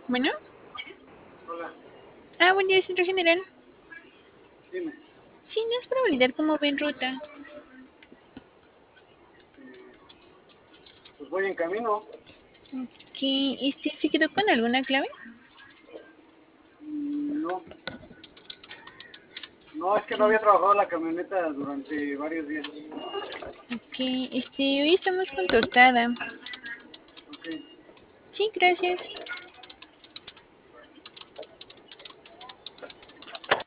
Bueno. Hola, Buen día, centro general. dime. Sí, no es para validar cómo ven ruta. Pues voy en camino. Que ¿se quedó con alguna clave? No, no, es que no había trabajado la camioneta durante varios días. Que hoy estamos con tostada. Ok, Sí, gracias.